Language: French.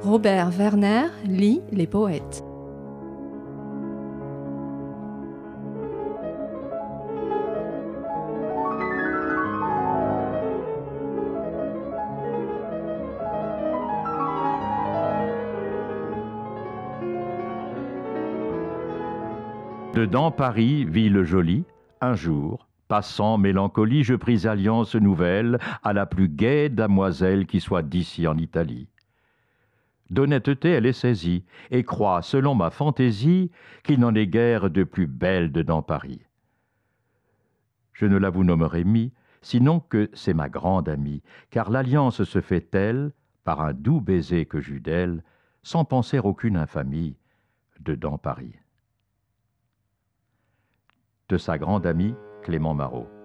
Robert Werner lit les poètes. Dedans Paris, ville jolie, un jour, passant mélancolie, je pris alliance nouvelle à la plus gaie damoiselle qui soit d'ici en Italie. D'honnêteté elle est saisie, et croit, selon ma fantaisie, qu'il n'en est guère de plus belle dedans Paris. Je ne la vous nommerai mis, sinon que c'est ma grande amie, car l'alliance se fait telle, par un doux baiser que j'eus d'elle, sans penser aucune infamie, dedans Paris. De sa grande amie, Clément Marot.